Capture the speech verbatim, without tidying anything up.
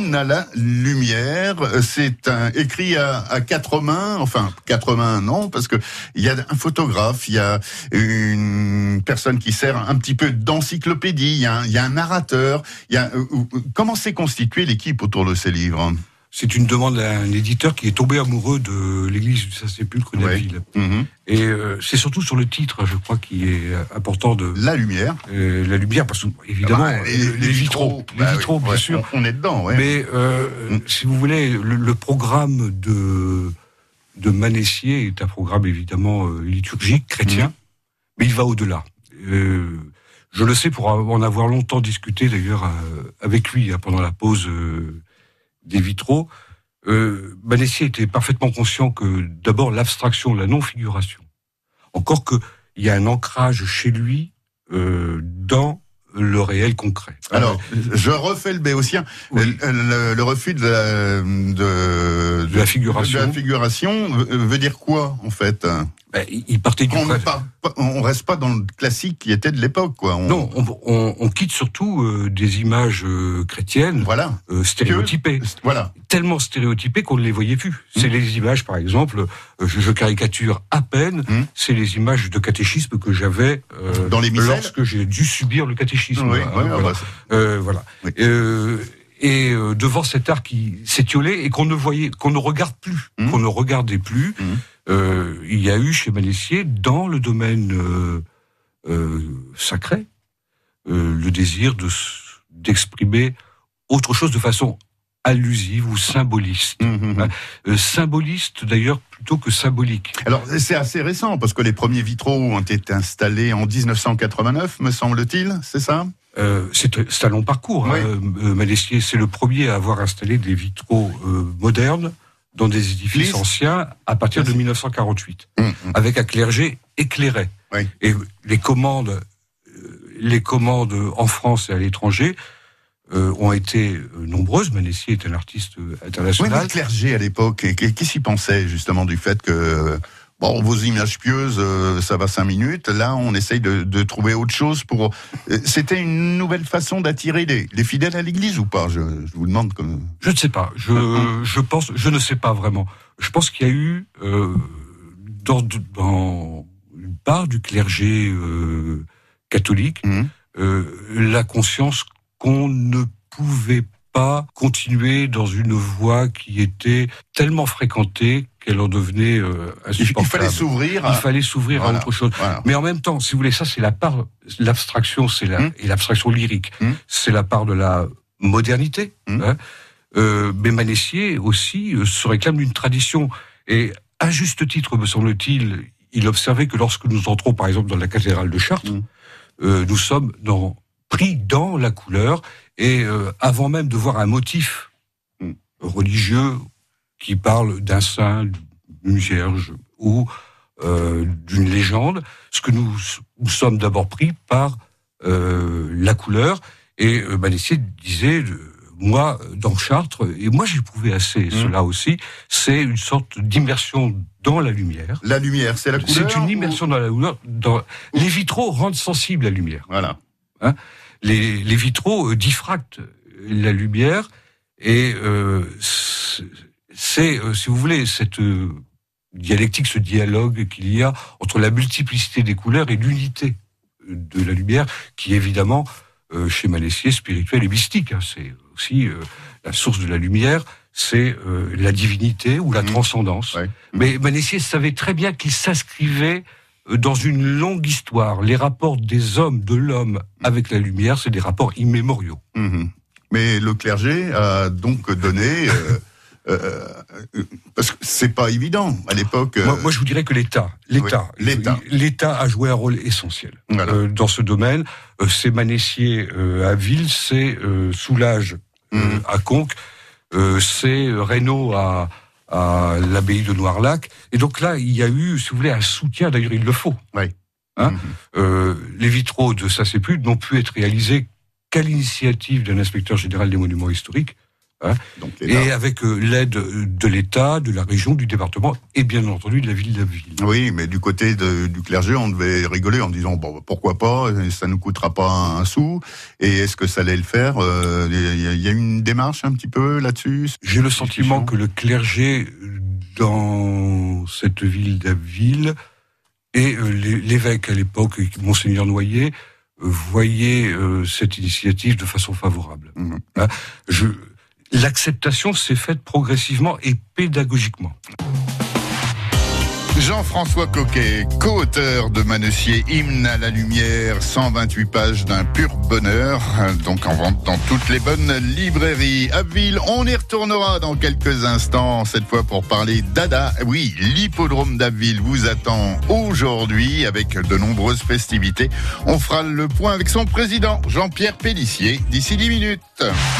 l'hymne à la lumière. C'est un, écrit à, à quatre mains, enfin quatre mains non, parce que il y a un photographe, il y a une personne qui sert un petit peu d'encyclopédie, il y a un, il y a un narrateur. Il y a, euh, comment s'est constituée l'équipe autour de ces livres ? C'est une demande d'un éditeur qui est tombé amoureux de l'église du Saint-Sépulcre de la ouais. ville. Mmh. Et euh, c'est surtout sur le titre, je crois, qui est important de... La lumière. Euh, la lumière, parce que, évidemment, ah bah, les, les, les vitraux. vitraux, les bah vitraux, oui, bien ouais, sûr. On, on est dedans, ouais. Mais, euh, mmh. si vous voulez, le, le programme de, de Manessier est un programme, évidemment, euh, liturgique, chrétien, mmh. mais il va au-delà. Euh, je le sais pour en avoir longtemps discuté, d'ailleurs, euh, avec lui, hein, pendant la pause euh, des vitraux. Euh, Manessier était parfaitement conscient que d'abord l'abstraction, la non-figuration, encore que il y a un ancrage chez lui euh, dans le réel concret. Alors, je refais le béotien. Oui. Le, le, le refus de la, de, de la figuration. De la figuration veut dire quoi, en fait ? Ben, il partait du on ne part, on reste pas dans le classique qui était de l'époque, quoi. On... Non, on, on, on quitte surtout euh, des images euh, chrétiennes, voilà, euh, stéréotypées, que, voilà, tellement stéréotypées qu'on ne les voyait plus. Mmh. C'est les images, par exemple, euh, je, je caricature à peine, mmh. c'est les images de catéchisme que j'avais euh, dans les missels, lorsque j'ai dû subir le catéchisme. Oui, hein, oui, voilà. bah, euh, voilà. Oui. Euh, et euh, devant cet art qui s'étiolait et qu'on ne voyait, qu'on ne regarde plus, mmh. qu'on ne regardait plus. Mmh. Euh, il y a eu chez Manessier, dans le domaine euh, euh, sacré, euh, le désir de, d'exprimer autre chose de façon allusive ou symboliste. Mmh. Hein, euh, symboliste d'ailleurs plutôt que symbolique. Alors c'est assez récent parce que les premiers vitraux ont été installés en dix-neuf cent quatre-vingt-neuf, me semble-t-il, c'est ça ? Euh, c'est, c'est un long parcours. Oui. Hein. Euh, Manessier, c'est le premier à avoir installé des vitraux euh, modernes dans des édifices Lise. anciens à partir de dix-neuf cent quarante-huit, mmh, mmh. avec un clergé éclairé. Oui. Et les commandes, euh, les commandes en France et à l'étranger euh, ont été nombreuses. Manessier est un artiste international. Oui, mais le clergé à l'époque, qu'est-ce qu'il pensait justement du fait que bon, vos images pieuses, euh, ça va cinq minutes. Là, on essaye de, de trouver autre chose pour. C'était une nouvelle façon d'attirer les, les fidèles à l'Église ou pas ? je, je vous demande comme. Je ne sais pas. Je, mmh. je pense. Je ne sais pas vraiment. Je pense qu'il y a eu euh, dans, dans une part du clergé euh, catholique mmh. euh, la conscience qu'on ne pouvait pas continuer dans une voie qui était tellement fréquentée qu'elle en devenait euh, insupportable. Il fallait s'ouvrir. À... Il fallait s'ouvrir voilà, à autre chose. Voilà. Mais en même temps, si vous voulez, ça c'est la part, l'abstraction, c'est la mmh. et l'abstraction lyrique, mmh. c'est la part de la modernité. Mmh. Hein. Euh, mais Manessier aussi euh, se réclame d'une tradition et à juste titre, me semble-t-il, il observait que lorsque nous entrons, par exemple, dans la cathédrale de Chartres, mmh. euh, nous sommes dans, pris dans la couleur. Et euh, avant même de voir un motif mmh. religieux qui parle d'un saint, d'une vierge ou euh, d'une légende, ce que nous, nous sommes d'abord pris par euh, la couleur. Et euh, Manessier disait, euh, moi, dans Chartres, et moi j'éprouvais assez mmh. cela aussi, c'est une sorte d'immersion dans la lumière. La lumière, c'est la couleur. C'est une immersion ou... dans la lumière. Dans... Les vitraux rendent sensible la lumière. Voilà. Hein les, les vitraux euh, diffractent la lumière et euh, c'est, euh, si vous voulez, cette euh, dialectique, ce dialogue qu'il y a entre la multiplicité des couleurs et l'unité de la lumière, qui évidemment, euh, chez Manessier, spirituel et mystique. Hein, c'est aussi euh, la source de la lumière, c'est euh, la divinité ou la mmh. transcendance. Ouais. Mais Manessier savait très bien qu'il s'inscrivait dans une longue histoire. Les rapports des hommes, de l'homme avec la lumière, c'est des rapports immémoriaux. Mmh. Mais le clergé a donc donné... Euh, euh, parce que c'est pas évident à l'époque... Euh... Moi, moi, je vous dirais que l'État, l'État, oui, l'État. l'État a joué un rôle essentiel voilà. euh, dans ce domaine. Euh, c'est Manessier euh, à Ville, c'est euh, Soulages euh, mmh. à Conques, euh, c'est Reynaud à... à l'abbaye de Noirlac. Et donc là, il y a eu, si vous voulez, un soutien, d'ailleurs il le faut. Oui. Hein mmh. euh, les vitraux de Saint-Sépulcre n'ont pu être réalisés qu'à l'initiative d'un inspecteur général des monuments historiques, Hein, Donc, et avec euh, l'aide de l'État, de la région, du département et bien entendu de la ville d'Abbeville. Oui, mais du côté de, du clergé, on devait rigoler en disant bon pourquoi pas, ça nous coûtera pas un, un sou. Et est-ce que ça allait le faire? Il euh, y, y a une démarche un petit peu là-dessus. J'ai le sentiment que le clergé dans cette ville d'Abbeville et euh, l'évêque à l'époque, Monseigneur Noyer, euh, voyait euh, cette initiative de façon favorable. Mmh. Hein, je L'acceptation s'est faite progressivement et pédagogiquement. Jean-François Coquet, co-auteur de Manessier, Hymne à la lumière, cent vingt-huit pages d'un pur bonheur, donc en vente dans toutes les bonnes librairies. Abbeville, on y retournera dans quelques instants, cette fois pour parler d'Ada. Oui, l'hippodrome d'Abbeville vous attend aujourd'hui avec de nombreuses festivités. On fera le point avec son président, Jean-Pierre Pélissier, d'ici dix minutes.